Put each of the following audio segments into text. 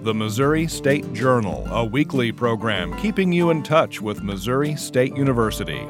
The Missouri State Journal, a weekly program keeping you in touch with Missouri State University.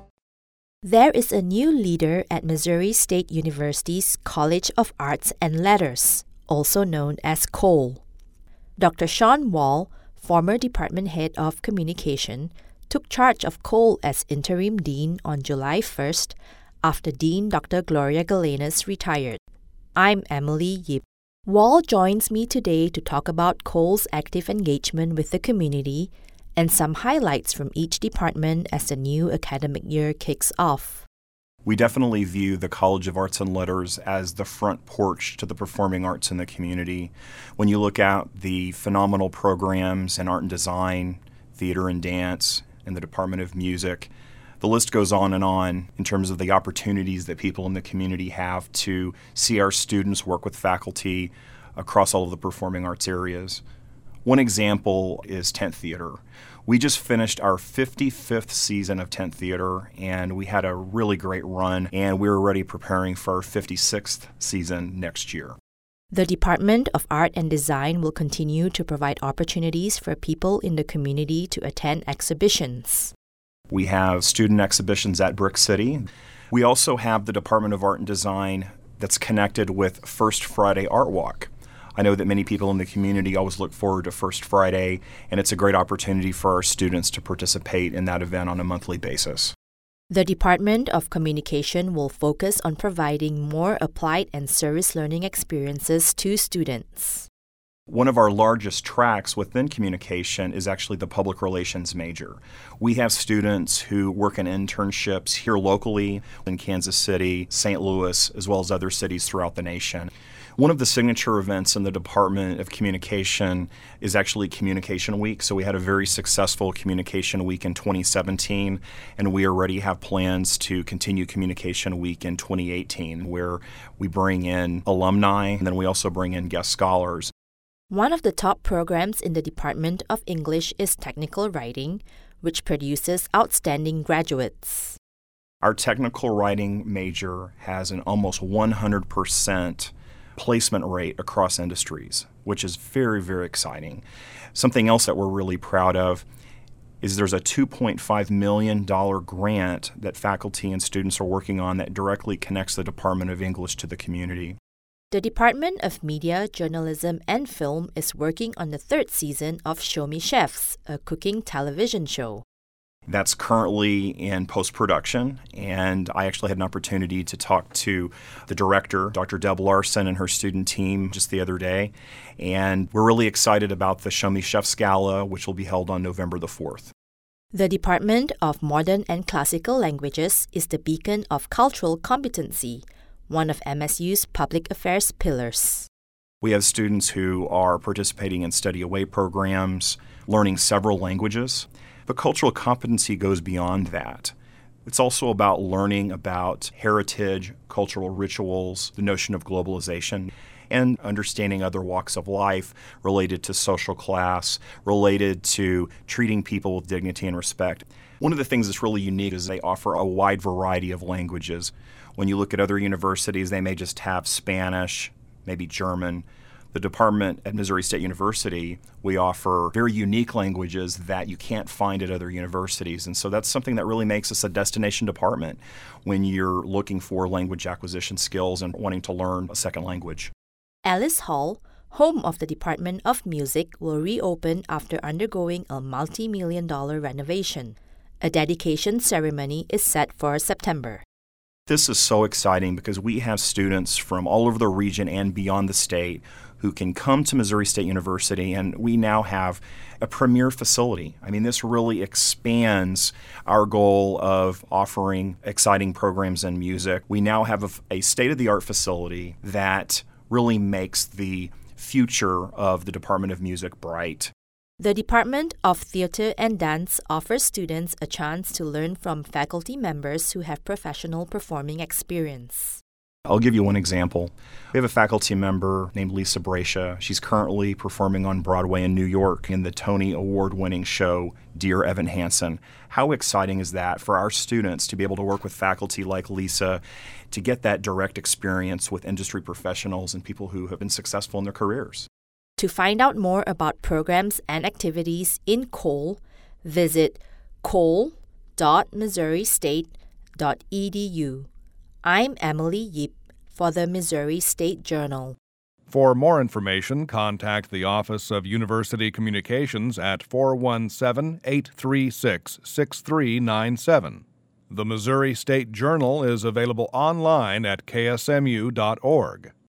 There is a new leader at Missouri State University's College of Arts and Letters, also known as Cole. Dr. Sean Wall, former department head of communication, took charge of Cole as interim dean on July 1st after Dean Dr. Gloria Galenas retired. I'm Emily Yip. Wall joins me today to talk about Cole's active engagement with the community and some highlights from each department as the new academic year kicks off. We definitely view the College of Arts and Letters as the front porch to the performing arts in the community. When you look at the phenomenal programs in art and design, theater and dance, and the Department of Music, the list goes on in terms of the opportunities that people in the community have to see our students work with faculty across all of the performing arts areas. One example is Tent Theater. We just finished our 55th season of Tent Theater, and we had a really great run, and we're already preparing for our 56th season next year. The Department of Art and Design will continue to provide opportunities for people in the community to attend exhibitions. We have student exhibitions at Brick City. We also have the Department of Art and Design that's connected with First Friday Art Walk. I know that many people in the community always look forward to First Friday, and it's a great opportunity for our students to participate in that event on a monthly basis. The Department of Communication will focus on providing more applied and service learning experiences to students. One of our largest tracks within communication is actually the public relations major. We have students who work in internships here locally in Kansas City, St. Louis, as well as other cities throughout the nation. One of the signature events in the Department of Communication is actually Communication Week. So we had a very successful Communication Week in 2017, and we already have plans to continue Communication Week in 2018, where we bring in alumni, and then we also bring in guest scholars. One of the top programs in the Department of English is Technical Writing, which produces outstanding graduates. Our Technical Writing major has an almost 100% placement rate across industries, which is very, very exciting. Something else that we're really proud of is there's a $2.5 million grant that faculty and students are working on that directly connects the Department of English to the community. The Department of Media, Journalism, and Film is working on the third season of Show Me Chefs, a cooking television show. That's currently in post-production, and I actually had an opportunity to talk to the director, Dr. Deb Larson, and her student team just the other day, and we're really excited about the Show Me Chefs Gala, which will be held on November the 4th. The Department of Modern and Classical Languages is the beacon of cultural competency, one of MSU's public affairs pillars. We have students who are participating in study away programs, learning several languages. But cultural competency goes beyond that. It's also about learning about heritage, cultural rituals, the notion of globalization, and understanding other walks of life related to social class, related to treating people with dignity and respect. One of the things that's really unique is they offer a wide variety of languages. When you look at other universities, they may just have Spanish, maybe German. The department at Missouri State University, we offer very unique languages that you can't find at other universities. And so that's something that really makes us a destination department when you're looking for language acquisition skills and wanting to learn a second language. Ellis Hall, home of the Department of Music, will reopen after undergoing a multi-million-dollar renovation. A dedication ceremony is set for September. This is so exciting because we have students from all over the region and beyond the state who can come to Missouri State University, and we now have a premier facility. I mean, this really expands our goal of offering exciting programs in music. We now have a state-of-the-art facility that really makes the future of the Department of Music bright. The Department of Theater and Dance offers students a chance to learn from faculty members who have professional performing experience. I'll give you one example. We have a faculty member named Lisa Brascia. She's currently performing on Broadway in New York in the Tony Award-winning show Dear Evan Hansen. How exciting is that for our students to be able to work with faculty like Lisa to get that direct experience with industry professionals and people who have been successful in their careers? To find out more about programs and activities in Cole, visit cole.missourystate.edu. I'm Emily Yip for the Missouri State Journal. For more information, contact the Office of University Communications at 417-836-6397. The Missouri State Journal is available online at ksmu.org.